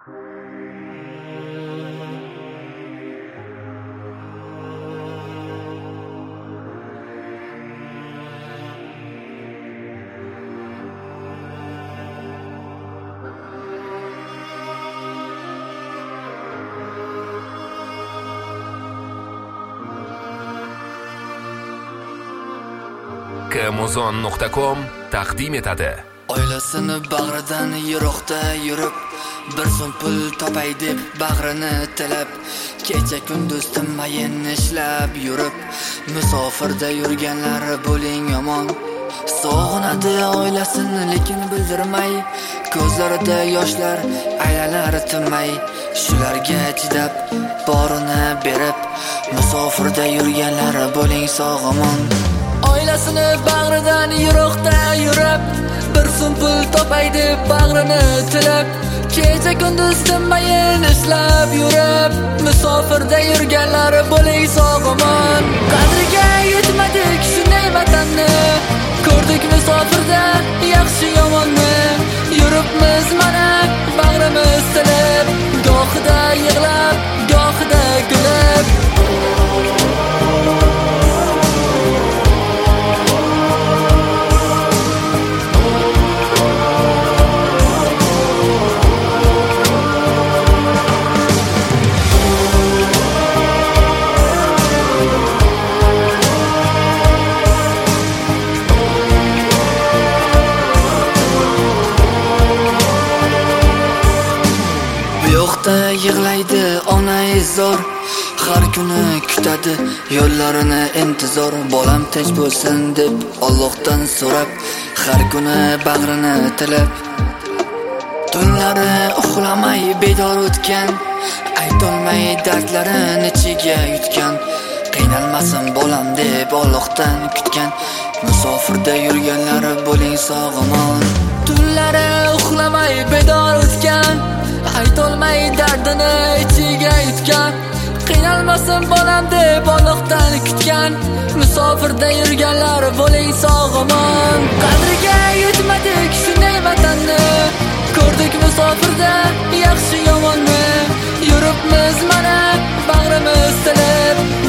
Kmuzon.com taqdim etadi. Oilasini bag'ridan yiroqda yurib, bir so'm pul topay deb bag'rini tilab, kecha kunduz tinmayin ishlab yurib, musofirda yurganlar bo'ling yomon. Sog'inadi oilasini lekin bildirmay, ko'zlarida yoshlar aylanar tinmay, shularga chidab borini berib, musofirda yurganlar bo'ling sog'omon. Oilasini bag'ridan yiroqda yurib, bir so'm pul topay deb bag'rini tilab, kecha kunduz tinmayin ishlab yurib, musofirda yurganlar bo'ling sog'omon. Qadriga yetmadik shunday vatanni, ko'rdik musofirda yaxshi yomonni, yuribmiz mana bag'rimiz tilib, gohida yig'lab, gohida kulib. Yig'laydi ona izor, har kuni kutadi yo'llarini intizor. Bolam tinch bo'lsin deb Allohdan so'rab, har kuni bag'rini tilab, tunlari uxlamay bedor o'tgan, aytolmay dardlarini ichiga yutgan. Qiynalmasin bolam deb Allohdan kutgan, musofirda yurganlar bo'ling sog'omon. Tunlari uxlamay bedor o'tgan, aytolmay dardini ichiga yutgan. Qiynalmasin bolam deb Allohdan kutgan, musofirda yurganlar bo'ling sog'omon. Qadriga yetmadik shunday vatanni, ko'rdik musofirda yaxshi yomonni, yuribmiz mana bag'rimiz tilib,